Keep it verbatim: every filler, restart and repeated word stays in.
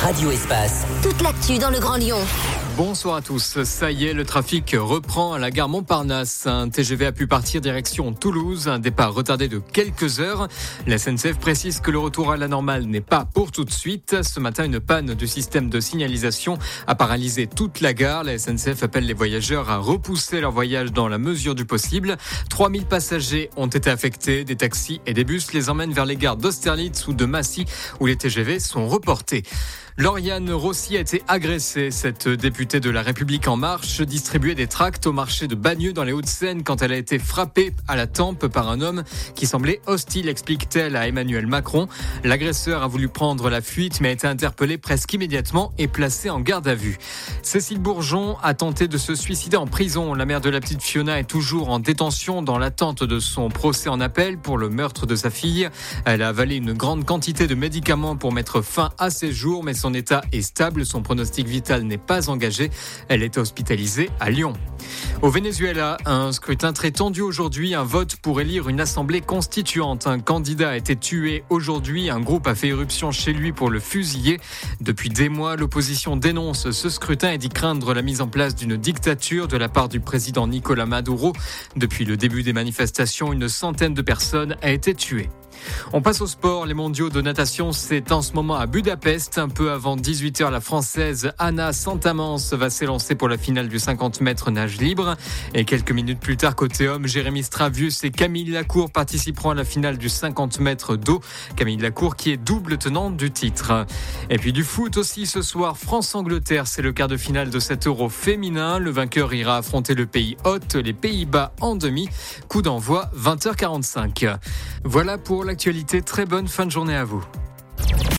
Radio Espace. Toute l'actu dans le Grand Lyon. Bonsoir à tous. Ça y est, le trafic reprend à la gare Montparnasse. Un T G V a pu partir direction Toulouse. Un départ retardé de quelques heures. La S N C F précise que le retour à la normale n'est pas pour tout de suite. Ce matin, une panne du système de signalisation a paralysé toute la gare. La S N C F appelle les voyageurs à repousser leur voyage dans la mesure du possible. trois mille passagers ont été affectés. Des taxis et des bus les emmènent vers les gares d'Austerlitz ou de Massy où les T G V sont reportés. Lauriane Rossi a été agressée. Cette députée de La République En Marche distribuait des tracts au marché de Bagneux dans les Hauts-de-Seine quand elle a été frappée à la tempe par un homme qui semblait hostile, explique-t-elle à Emmanuel Macron. L'agresseur a voulu prendre la fuite mais a été interpellé presque immédiatement et placé en garde à vue. Cécile Bourgeon a tenté de se suicider en prison. La mère de la petite Fiona est toujours en détention dans l'attente de son procès en appel pour le meurtre de sa fille. Elle a avalé une grande quantité de médicaments pour mettre fin à ses jours, mais son état est stable, son pronostic vital n'est pas engagé. Elle est hospitalisée à Lyon. Au Venezuela, un scrutin très tendu aujourd'hui, un vote pour élire une assemblée constituante. Un candidat a été tué aujourd'hui, un groupe a fait éruption chez lui pour le fusiller. Depuis des mois, l'opposition dénonce ce scrutin et dit craindre la mise en place d'une dictature de la part du président Nicolás Maduro. Depuis le début des manifestations, une centaine de personnes a été tuée. On passe au sport. Les mondiaux de natation, c'est en ce moment à Budapest. Un peu avant dix-huit heures, la Française Anna Santamance va s'élancer pour la finale du cinquante mètres nage libre. Et quelques minutes plus tard, côté homme, Jérémy Stravius et Camille Lacour participeront à la finale du cinquante mètres d'eau. Camille Lacour qui est double tenante du titre. Et puis du foot aussi ce soir, France-Angleterre, c'est le quart de finale de cet Euro féminin. Le vainqueur ira affronter le pays hôte, les Pays-Bas en demi. Coup d'envoi vingt heures quarante-cinq. Voilà pour l'actualité. Très bonne fin de journée à vous.